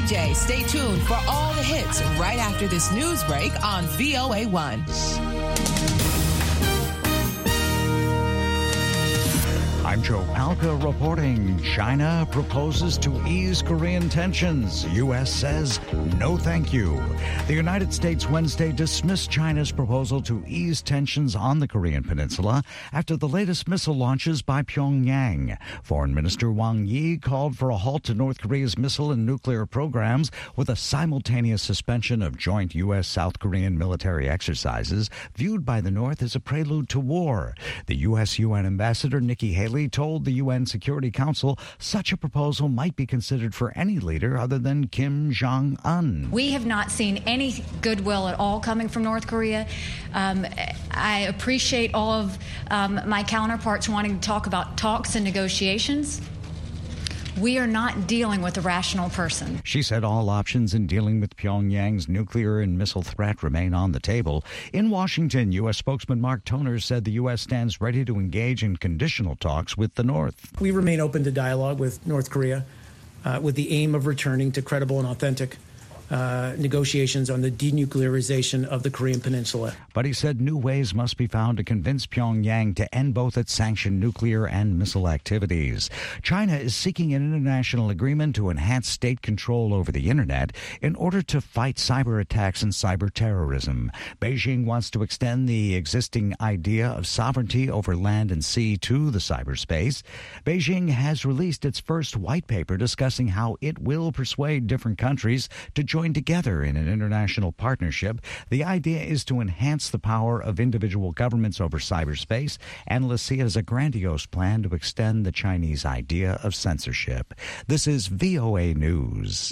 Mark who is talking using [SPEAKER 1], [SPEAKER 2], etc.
[SPEAKER 1] DJ. Stay tuned for all the hits right after this news break on VOA1.
[SPEAKER 2] I'm Joe Palca reporting. China proposes to ease Korean tensions. U.S. says no thank you. The United States Wednesday dismissed China's proposal to ease tensions on the Korean peninsula after the latest missile launches by Pyongyang. Foreign Minister Wang Yi called for a halt to North Korea's missile and nuclear programs with a simultaneous suspension of joint U.S.-South Korean military exercises viewed by the North as a prelude to war. The U.S. UN Ambassador Nikki Haley told the UN Security Council such a proposal might be considered for any leader other than Kim Jong-un.
[SPEAKER 3] We have not seen any goodwill at all coming from North Korea. I appreciate all of my counterparts wanting to talk about talks and negotiations. We are not dealing with a rational person.
[SPEAKER 2] She said all options in dealing with Pyongyang's nuclear and missile threat remain on the table. In Washington, U.S. spokesman Mark Toner said the U.S. stands ready to engage in conditional talks with the North.
[SPEAKER 4] We remain open to dialogue with North Korea with the aim of returning to credible and authentic negotiations on the denuclearization of the Korean Peninsula.
[SPEAKER 2] But he said new ways must be found to convince Pyongyang to end both its sanctioned nuclear and missile activities. China is seeking an international agreement to enhance state control over the Internet in order to fight cyber attacks and cyber terrorism. Beijing wants to extend the existing idea of sovereignty over land and sea to the cyberspace. Beijing has released its first white paper discussing how it will persuade different countries to join together in an international partnership. The idea is to enhance the power of individual governments over cyberspace. Analysts see it as a grandiose plan to extend the Chinese idea of censorship. This is VOA News.